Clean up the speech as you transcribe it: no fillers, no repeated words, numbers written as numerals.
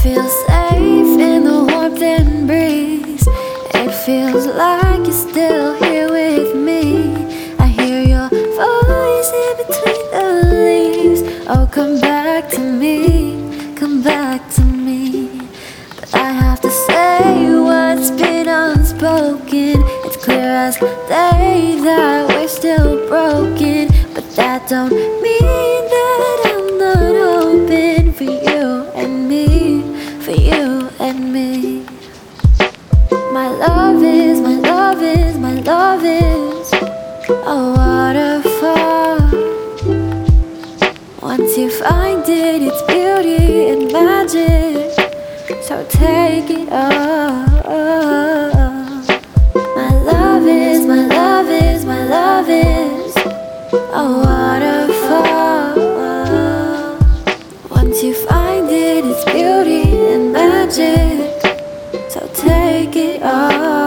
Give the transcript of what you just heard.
feel safe in the warmth and breeze. It feels like you're still here with me. I hear your voice in between the leaves. Oh, come back to me, come back to me. But I have to say what's been unspoken. It's clear as day that we're still broken, but that don't mean that I'm not open for you and me, for you and me. My love is, my love is, my love is a waterfall. Once you find it, it's beauty and magic, so take it all. My love is, my love is, my love is a waterfall. Once you find it, it's beauty and magic, so take it all.